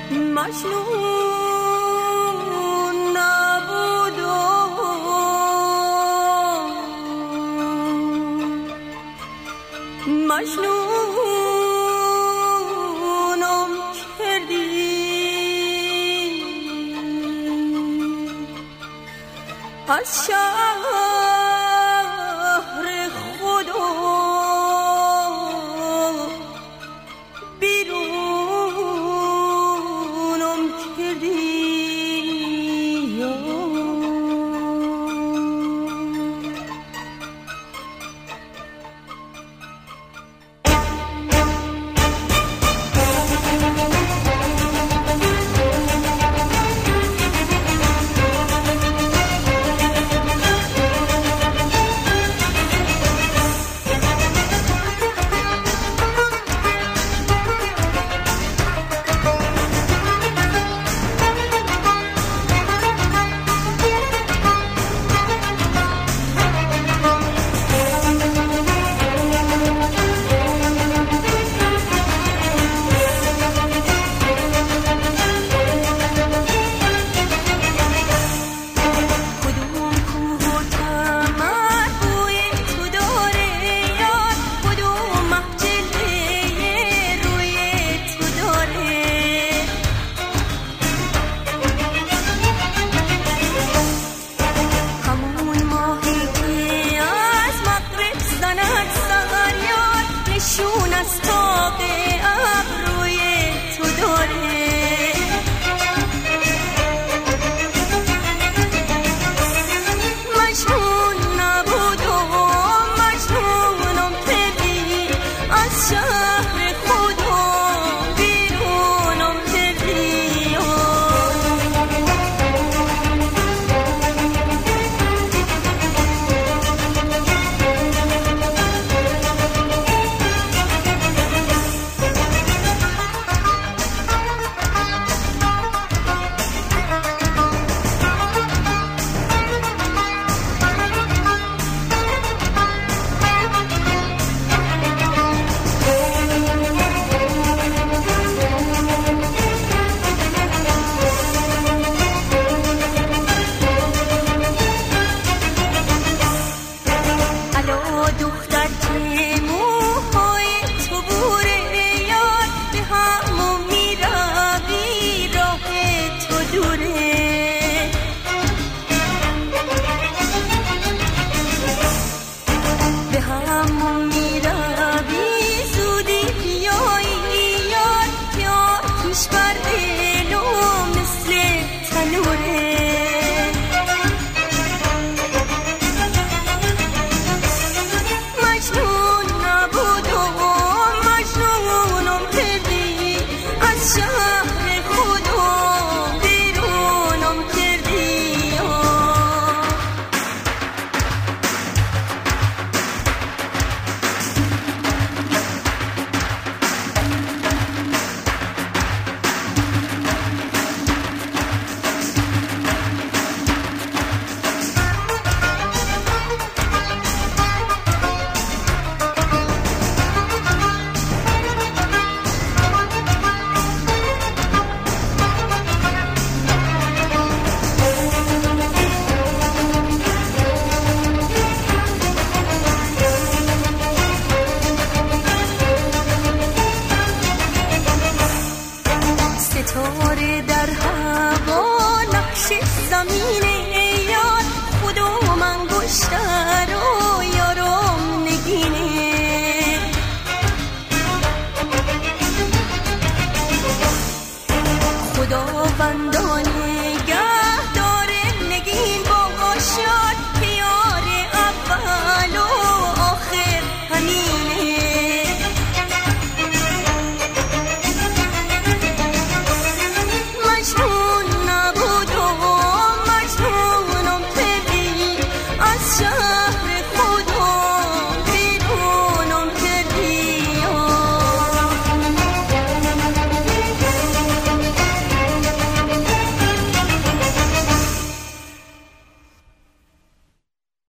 مجنون نبود و مجنونم کردی از شهر خدا بیرونم کردی. نشون از طاق ابروی تو داره. مجنون نبود و مجنونم کردی از شهر خدا بیرونم کردی. دختر که موهای تو بوره یاد به همون میروی راه تو دوره. به همون میروی زودی بیایی یاد که آتیش بر دلو مثل تنوره. ستاره در هوا نقش زمینه یاد خدا من گشتر و یارم نگینه. خدا بندانه